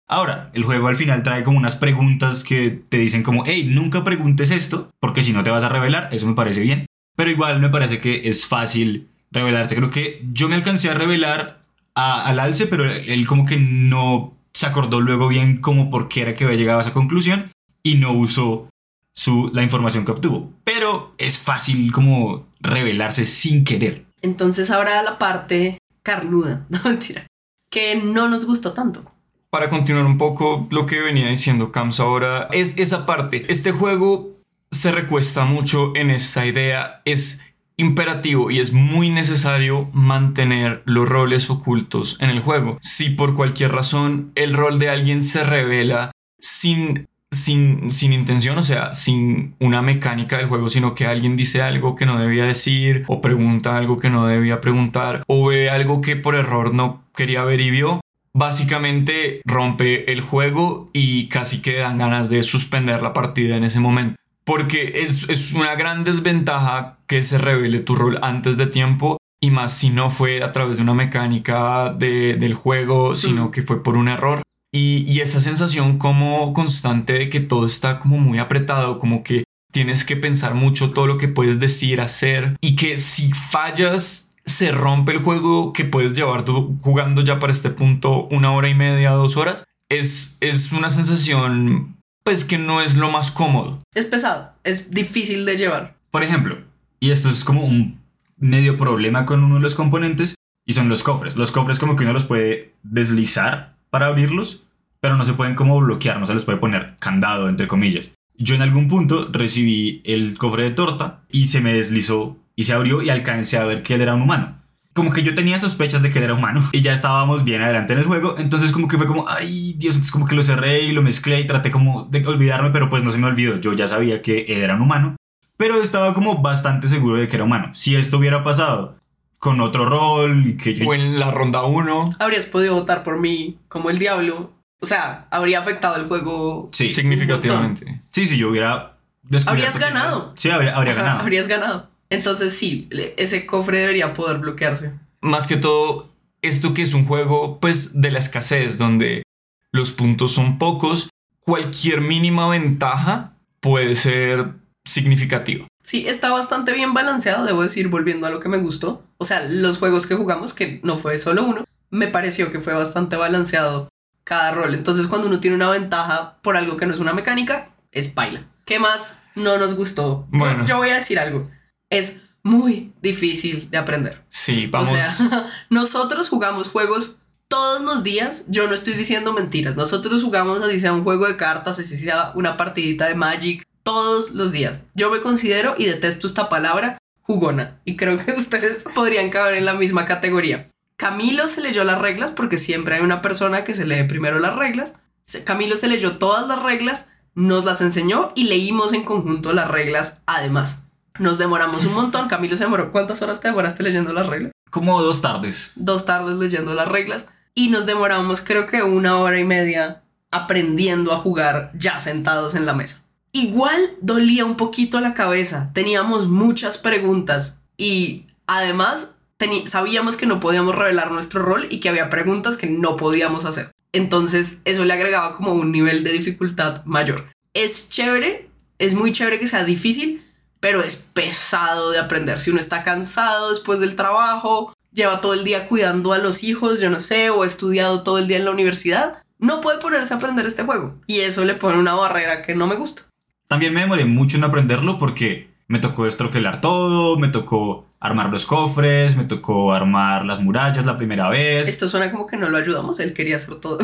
Ahora, el juego al final trae como unas preguntas que te dicen como, hey, nunca preguntes esto, porque si no te vas a revelar, eso me parece bien. Pero igual me parece que es fácil revelarse. Creo que yo me alcancé a revelar a, al Alce, pero él, él como que no se acordó luego bien como por qué era que había llegado a esa conclusión y no usó su, la información que obtuvo. Pero es fácil como revelarse sin querer. Entonces ahora la parte carnuda, no mentira, que no nos gustó tanto. Para continuar un poco lo que venía diciendo Camps ahora, es esa parte. Este juego se recuesta mucho en esa idea. Es imperativo y es muy necesario mantener los roles ocultos en el juego. Si por cualquier razón el rol de alguien se revela sin, sin, sin intención, o sea, sin una mecánica del juego, sino que alguien dice algo que no debía decir, o pregunta algo que no debía preguntar, o ve algo que por error no quería ver y vio, básicamente rompe el juego y casi que dan ganas de suspender la partida en ese momento. Porque es, es una gran desventaja que se revele tu rol antes de tiempo, y más si no fue a través de una mecánica de, del juego, sino que fue por un error. Y, y esa sensación como constante de que todo está como muy apretado, como que tienes que pensar mucho todo lo que puedes decir, hacer, y que si fallas se rompe el juego que puedes llevar tú jugando ya para este punto una hora y media, dos horas. Es, es una sensación pues que no es lo más cómodo. Es pesado, es difícil de llevar. Por ejemplo, y esto es como un medio problema con uno de los componentes, y son los cofres. Los cofres como que uno los puede deslizar para abrirlos, pero no se pueden como bloquear, no se les puede poner candado, entre comillas. Yo en algún punto recibí el cofre de torta y se me deslizó y se abrió y alcancé a ver que él era un humano. Como que yo tenía sospechas de que él era humano y ya estábamos bien adelante en el juego, entonces como que fue como, ay Dios, entonces como que lo cerré y lo mezclé y traté como de olvidarme, pero pues no se me olvidó, yo ya sabía que él era un humano, pero estaba como bastante seguro de que era humano. Si esto hubiera pasado con otro rol y que yo... O en la ronda uno Habrías podido votar por mí como el diablo, o sea, habría afectado el juego Sí, significativamente. sí, sí, yo hubiera... Habrías ganado. Sí, habría, habría Ajá, ganado. Habrías ganado. Entonces sí, ese cofre debería poder bloquearse. Más que todo, esto que es un juego pues de la escasez, donde los puntos son pocos, cualquier mínima ventaja puede ser significativa. Sí, está bastante bien balanceado, debo decir, volviendo a lo que me gustó. O sea, los juegos que jugamos, que no fue solo uno, me pareció que fue bastante balanceado cada rol. Entonces cuando uno tiene una ventaja por algo que no es una mecánica, es baila. ¿Qué más no nos gustó? Bueno. Yo, yo voy a decir algo. Es muy difícil de aprender. Sí, vamos. O sea, nosotros jugamos juegos todos los días. Yo no estoy diciendo mentiras. Nosotros jugamos así sea un juego de cartas, así sea una partidita de Magic, todos los días. Yo me considero, y detesto esta palabra, jugona. Y creo que ustedes podrían caber en la misma categoría. Camilo se leyó las reglas, porque siempre hay una persona que se lee primero las reglas. Camilo se leyó todas las reglas, nos las enseñó y leímos en conjunto las reglas además. Nos demoramos un montón. Camilo se demoró. ¿Cuántas horas te demoraste leyendo las reglas? Como dos tardes. Dos tardes leyendo las reglas. Y nos demoramos creo que una hora y media aprendiendo a jugar ya sentados en la mesa. Igual dolía un poquito la cabeza. Teníamos muchas preguntas. Y además sabíamos que no podíamos revelar nuestro rol y que había preguntas que no podíamos hacer. Entonces eso le agregaba como un nivel de dificultad mayor. Es chévere. Es muy chévere que sea difícil, pero es pesado de aprender. Si uno está cansado después del trabajo, lleva todo el día cuidando a los hijos, yo no sé, o ha estudiado todo el día en la universidad, no puede ponerse a aprender este juego. Y eso le pone una barrera que no me gusta. También me demoré mucho en aprenderlo porque me tocó estroquelar todo, me tocó armar los cofres, me tocó armar las murallas la primera vez. Esto suena como que no lo ayudamos, él quería hacer todo.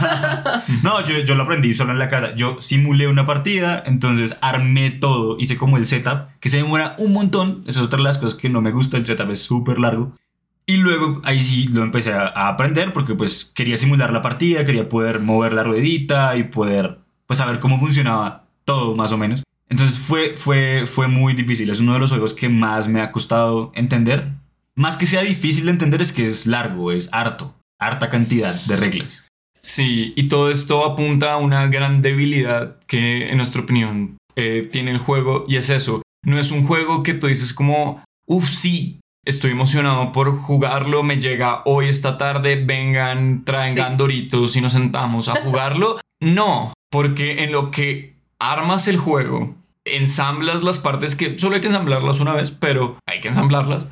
No, yo, yo lo aprendí solo en la casa. Yo simulé una partida, entonces armé todo, hice como el setup, que se demora un montón. Esa es otra de las cosas que no me gusta, el setup es súper largo. Y luego ahí sí lo empecé a, a aprender porque pues quería simular la partida, quería poder mover la ruedita y poder pues saber cómo funcionaba todo más o menos. Entonces fue, fue, fue muy difícil. Es uno de los juegos que más me ha costado entender. Más que sea difícil de entender es que es largo, es harto, harta cantidad de reglas. Sí, y todo esto apunta a una gran debilidad que en nuestra opinión eh, tiene el juego, y es eso. No es un juego que tú dices como, uff, sí, estoy emocionado por jugarlo, me llega hoy esta tarde, vengan, traigan Sí. Doritos y nos sentamos a jugarlo. No, porque en lo que armas el juego, ensamblas las partes que solo hay que ensamblarlas una vez, pero hay que ensamblarlas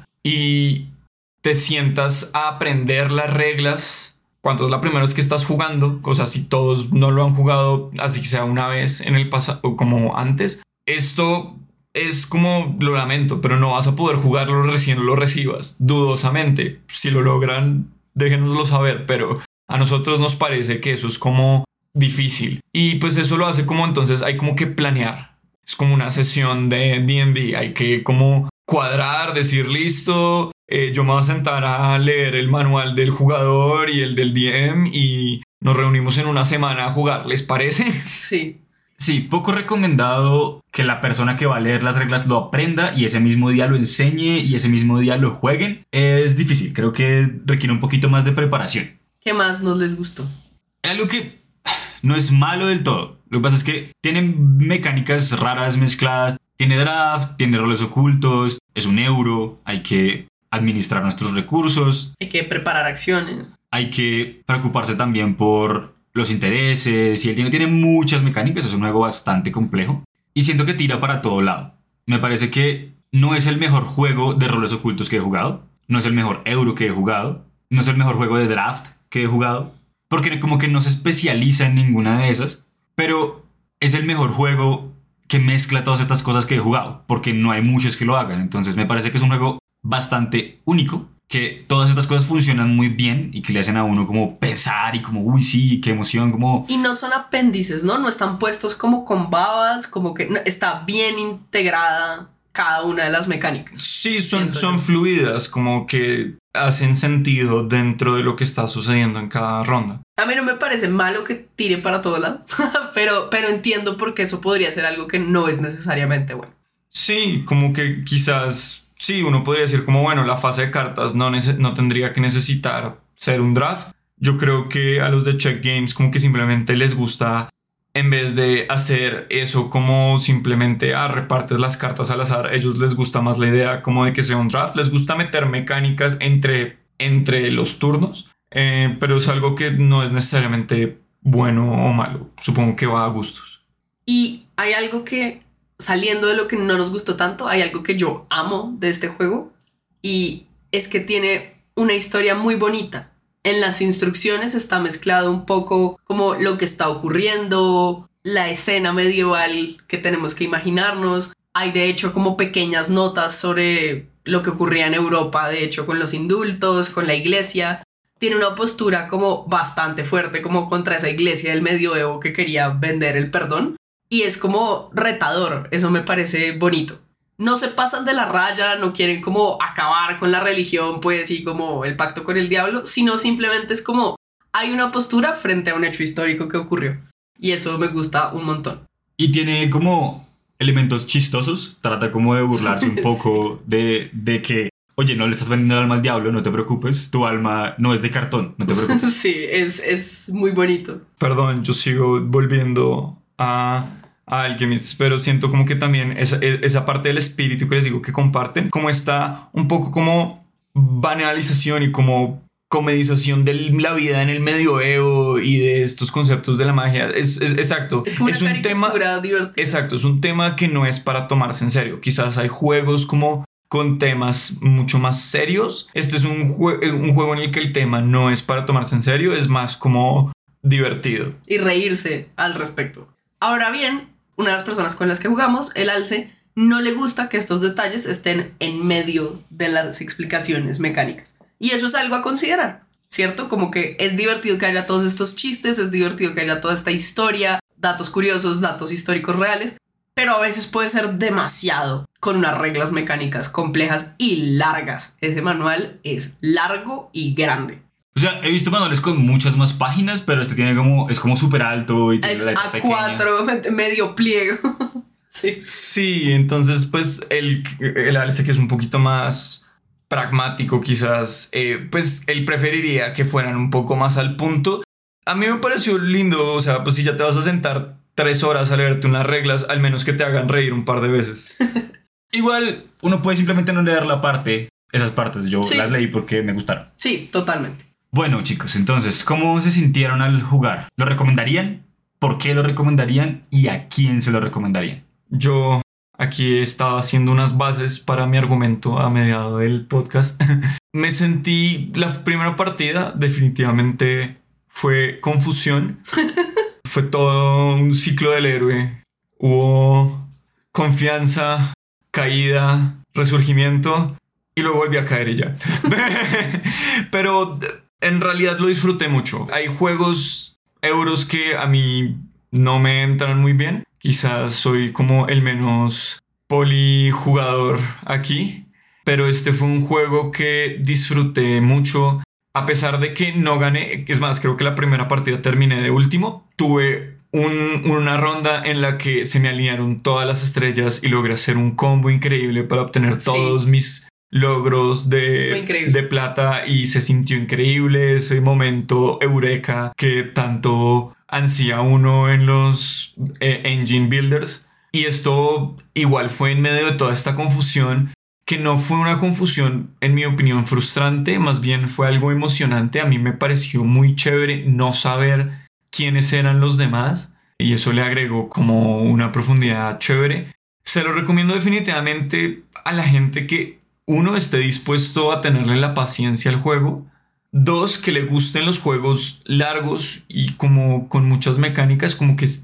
y te sientas a aprender las reglas. Cuando es la primera vez que estás jugando, cosas si todos no lo han jugado, así que sea una vez en el pasado como antes, esto es como, lo lamento, pero no vas a poder jugarlo recién lo recibas, dudosamente. Si lo logran, déjenoslo saber, pero a nosotros nos parece que eso es como difícil. Y pues eso lo hace como entonces hay como que planear. Es como una sesión de D and D, hay que como cuadrar, decir listo, eh, yo me voy a sentar a leer el manual del jugador y el del D M y nos reunimos en una semana a jugar, ¿les parece? Sí. Sí, poco recomendado que la persona que va a leer las reglas lo aprenda y ese mismo día lo enseñe y ese mismo día lo jueguen. Es difícil, creo que requiere un poquito más de preparación. ¿Qué más nos les gustó? Algo que no es malo del todo. Lo que pasa es que tienen mecánicas raras mezcladas. Tiene draft, tiene roles ocultos, es un euro, hay que administrar nuestros recursos, Hay que preparar acciones. hay que preocuparse también por los intereses y el dinero. Tiene muchas mecánicas, es un juego bastante complejo y siento que tira para todo lado. Me parece que no es el mejor juego de roles ocultos que he jugado, no es el mejor euro que he jugado, no es el mejor juego de draft que he jugado, porque como que no se especializa en ninguna de esas, pero es el mejor juego que mezcla todas estas cosas que he jugado, porque no hay muchos que lo hagan. Entonces me parece que es un juego bastante único, que todas estas cosas funcionan muy bien y que le hacen a uno como pensar y como, uy, sí, qué emoción, como... Y no son apéndices, ¿no? No están puestos como con babas, como que no, está bien integrada cada una de las mecánicas. Sí, son, Siento son yo. fluidas, como que hacen sentido dentro de lo que está sucediendo en cada ronda. A mí no me parece malo que tire para todo lado, pero, pero entiendo por qué eso podría ser algo que no es necesariamente bueno. Sí, como que quizás, sí, uno podría decir como, bueno, la fase de cartas no, nece- no tendría que necesitar ser un draft. Yo creo que a los de Check Games como que simplemente les gusta, en vez de hacer eso como simplemente, ah, repartes las cartas al azar, a ellos les gusta más la idea como de que sea un draft, les gusta meter mecánicas entre, entre los turnos, eh, pero es algo que no es necesariamente bueno o malo, supongo que va a gustos. Y hay algo que, saliendo de lo que no nos gustó tanto, hay algo que yo amo de este juego y es que tiene una historia muy bonita. En las instrucciones está mezclado un poco como lo que está ocurriendo, la escena medieval que tenemos que imaginarnos. Hay de hecho como pequeñas notas sobre lo que ocurría en Europa, de hecho con los indultos, con la iglesia. Tiene una postura como bastante fuerte como contra esa iglesia del medioevo que quería vender el perdón. Y es como retador, eso me parece bonito. No se pasan de la raya, no quieren como acabar con la religión, pues, y como el pacto con el diablo, sino simplemente es como hay una postura frente a un hecho histórico que ocurrió. Y eso me gusta un montón. Y tiene como elementos chistosos, trata como de burlarse un poco Sí. de, de que, oye, no le estás vendiendo el alma al diablo, no te preocupes, tu alma no es de cartón, no te preocupes. Sí, es, es muy bonito. Perdón, yo sigo volviendo a, a Alchemist, pero siento como que también esa, esa parte del espíritu que les digo que comparten, como está un poco como banalización y como comedización de la vida en el medioevo y de estos conceptos de la magia. Es, es- exacto. Es como una un tema. caricatura divertida. Exacto, es un tema que no es para tomarse en serio. Quizás hay juegos como con temas mucho más serios. Este es un, jue- un juego en el que el tema no es para tomarse en serio, es más como divertido. Y reírse al respecto. Ahora bien, una de las personas con las que jugamos, el Alce, no le gusta que estos detalles estén en medio de las explicaciones mecánicas. Y eso es algo a considerar, ¿cierto? Como que es divertido que haya todos estos chistes, es divertido que haya toda esta historia, datos curiosos, datos históricos reales, pero a veces puede ser demasiado con unas reglas mecánicas complejas y largas. Ese manual es largo y grande. O sea, he visto manuales con muchas más páginas, pero este tiene como, es como súper alto y tiene Es la letra A pequeña. cuatro, medio pliego. Sí. Sí, entonces pues el, el Alce, que es un poquito más pragmático quizás, eh, pues él preferiría que fueran un poco más al punto. A mí me pareció lindo, o sea, pues si ya te vas a sentar tres horas a leerte unas reglas, al menos que te hagan reír un par de veces. Igual, uno puede simplemente no leer la parte esas partes. Yo Sí. las leí porque me gustaron. Sí, totalmente. Bueno, chicos, entonces, ¿cómo se sintieron al jugar? ¿Lo recomendarían? ¿Por qué lo recomendarían? ¿Y a quién se lo recomendarían? Yo aquí estaba haciendo unas bases para mi argumento a mediado del podcast. Me sentí, la primera partida definitivamente fue confusión. Fue todo un ciclo del héroe. Hubo confianza, caída, resurgimiento y luego volví a caer y ya. Pero en realidad lo disfruté mucho. Hay juegos euros que a mí no me entran muy bien. Quizás soy como el menos polijugador aquí, pero este fue un juego que disfruté mucho. A pesar de que no gané, es más, creo que la primera partida terminé de último, tuve un- una ronda en la que se me alinearon todas las estrellas y logré hacer un combo increíble para obtener Sí. todos mis logros Fue de, increíble. de plata y se sintió increíble ese momento eureka que tanto ansía uno en los eh, engine builders. Y esto igual fue en medio de toda esta confusión, que no fue una confusión, en mi opinión, frustrante, más bien fue algo emocionante. A mí me pareció muy chévere no saber quiénes eran los demás y eso le agregó como una profundidad chévere. Se lo recomiendo definitivamente a la gente que, uno, esté dispuesto a tenerle la paciencia al juego. Dos, que le gusten los juegos largos y como con muchas mecánicas, como que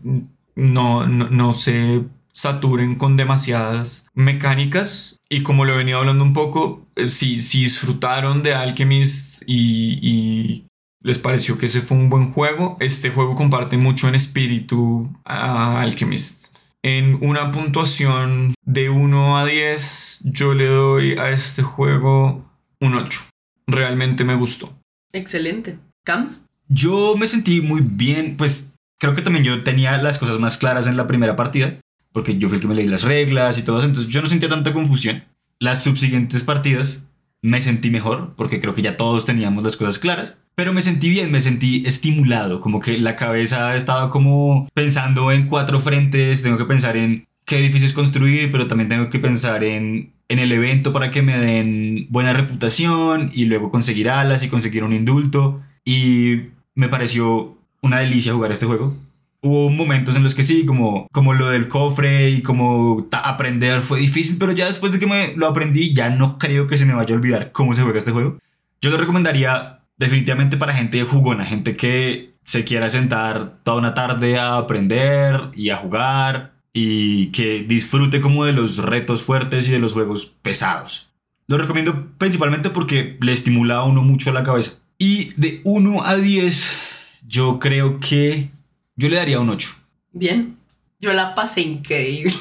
no, no, no se saturen con demasiadas mecánicas. Y como lo he venido hablando un poco, eh, si, si disfrutaron de Alchemist y, y les pareció que ese fue un buen juego, este juego comparte mucho en espíritu a Alchemist. En una puntuación de uno a diez, yo le doy a este juego un ocho. Realmente me gustó. Excelente. ¿Cams? Yo me sentí muy bien, pues creo que también yo tenía las cosas más claras en la primera partida, porque yo fui el que me leí las reglas y todo eso, entonces yo no sentía tanta confusión. Las subsiguientes partidas me sentí mejor, porque creo que ya todos teníamos las cosas claras, pero me sentí bien, me sentí estimulado, como que la cabeza estaba como pensando en cuatro frentes, tengo que pensar en qué edificios construir, pero también tengo que pensar en, en el evento para que me den buena reputación y luego conseguir alas y conseguir un indulto, y me pareció una delicia jugar este juego. Hubo momentos en los que sí, como, como lo del cofre y como ta- aprender fue difícil, pero ya después de que me lo aprendí, ya no creo que se me vaya a olvidar cómo se juega este juego. Yo lo recomendaría definitivamente para gente jugona, gente que se quiera sentar toda una tarde a aprender y a jugar y que disfrute como de los retos fuertes y de los juegos pesados. Lo recomiendo principalmente porque le estimula a uno mucho la cabeza. Y de uno a diez, yo creo que yo le daría un ocho. Bien. Yo la pasé increíble.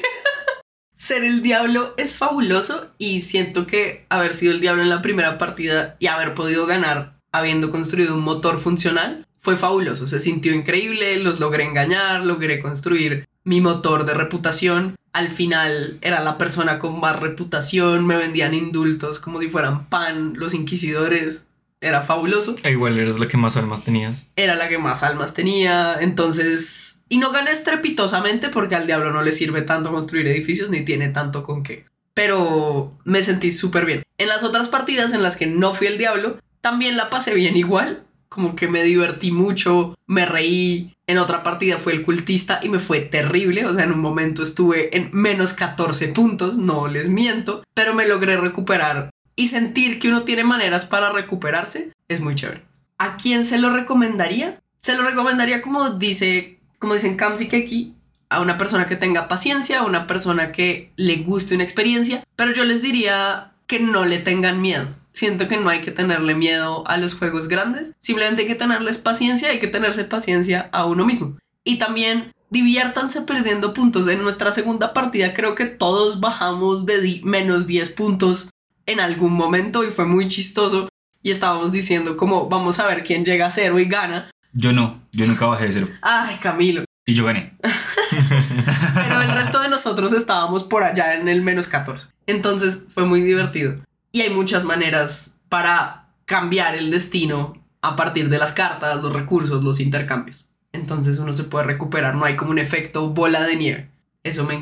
Ser el diablo es fabuloso y siento que haber sido el diablo en la primera partida y haber podido ganar habiendo construido un motor funcional fue fabuloso. Se sintió increíble, los logré engañar, logré construir mi motor de reputación. Al final era la persona con más reputación, me vendían indultos como si fueran pan, los inquisidores. Era fabuloso. E igual eres la que más almas tenías. Era la que más almas tenía, entonces... Y no gané estrepitosamente porque al diablo no le sirve tanto construir edificios ni tiene tanto con qué. Pero me sentí súper bien. En las otras partidas en las que no fui el diablo, también la pasé bien igual. Como que me divertí mucho, me reí. En otra partida fue el cultista y me fue terrible. O sea, en un momento estuve en menos catorce puntos, no les miento. Pero me logré recuperar. Y sentir que uno tiene maneras para recuperarse es muy chévere. ¿A quién se lo recomendaría? Se lo recomendaría como dice, como dicen Kams y Keki, a una persona que tenga paciencia, a una persona que le guste una experiencia, pero yo les diría que no le tengan miedo. Siento que no hay que tenerle miedo a los juegos grandes, simplemente hay que tenerles paciencia, hay que tenerse paciencia a uno mismo. Y también diviértanse perdiendo puntos. En nuestra segunda partida creo que todos bajamos de di- menos diez puntos en algún momento y fue muy chistoso y estábamos diciendo como vamos a ver quién llega a cero y gana. Yo no, yo nunca bajé de cero. Ay, Camilo. Y yo gané. Pero el resto de nosotros estábamos por allá en el menos catorce. Entonces fue muy divertido. Y hay muchas maneras para cambiar el destino a partir de las cartas, los recursos, los intercambios. Entonces uno se puede recuperar, no hay como un efecto bola de nieve. Eso me encanta.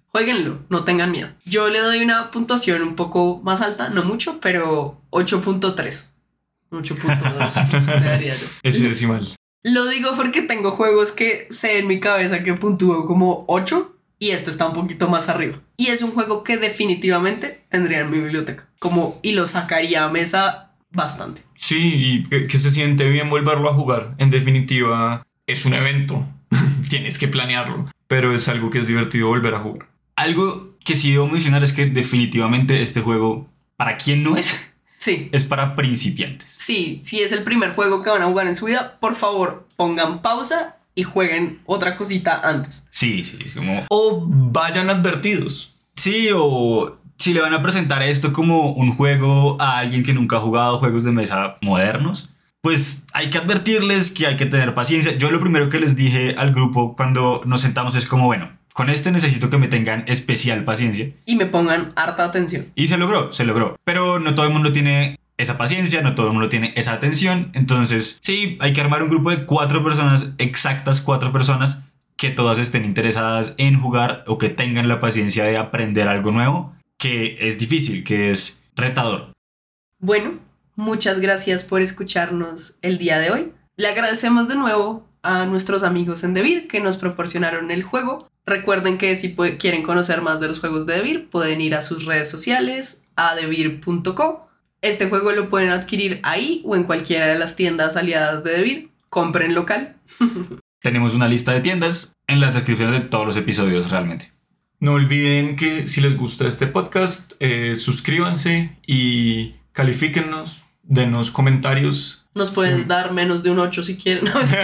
Jueguenlo, no tengan miedo. Yo le doy una puntuación un poco más alta, no mucho, pero ocho punto tres. ocho punto dos le daría yo. Ese decimal. Lo digo porque tengo juegos que sé en mi cabeza que puntúan como ocho y este está un poquito más arriba. Y es un juego que definitivamente tendría en mi biblioteca. Como, y lo sacaría a mesa bastante. Sí, y que, que se siente bien volverlo a jugar. En definitiva, es un evento. Tienes que planearlo. Pero es algo que es divertido volver a jugar. Algo que sí debo mencionar es que definitivamente este juego, ¿para quién no es? Sí. Es para principiantes. Sí, si es el primer juego que van a jugar en su vida, por favor, pongan pausa y jueguen otra cosita antes. Sí, sí, es como... O vayan advertidos. Sí, o si le van a presentar esto como un juego a alguien que nunca ha jugado juegos de mesa modernos, pues hay que advertirles que hay que tener paciencia. Yo lo primero que les dije al grupo cuando nos sentamos es como, bueno, con este necesito que me tengan especial paciencia. Y me pongan harta atención. Y se logró, se logró. Pero no todo el mundo tiene esa paciencia, no todo el mundo tiene esa atención. Entonces, sí, hay que armar un grupo de cuatro personas, exactas cuatro personas, que todas estén interesadas en jugar o que tengan la paciencia de aprender algo nuevo, que es difícil, que es retador. Bueno, muchas gracias por escucharnos el día de hoy. Le agradecemos de nuevo a nuestros amigos en Devir que nos proporcionaron el juego. Recuerden que si quieren conocer más de los juegos de Devir, pueden ir a sus redes sociales, a devir punto co. Este juego lo pueden adquirir ahí o en cualquiera de las tiendas aliadas de Devir. Compren local. Tenemos una lista de tiendas en las descripciones de todos los episodios realmente. No olviden que si les gusta este podcast, eh, suscríbanse y califíquennos, denos comentarios. Nos pueden Sí. dar menos de un ocho si quieren.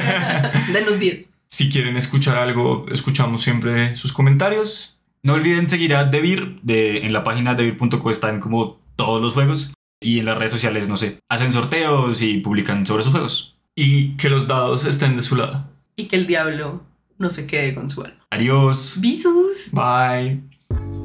Denos diez. Si quieren escuchar algo, escuchamos siempre sus comentarios. No olviden seguir a Devir, de, en la página devir punto co están como todos los juegos. Y en las redes sociales, no sé, hacen sorteos y publican sobre sus juegos. Y que los dados estén de su lado. Y que el diablo no se quede con su alma. Adiós. Besos. Bye.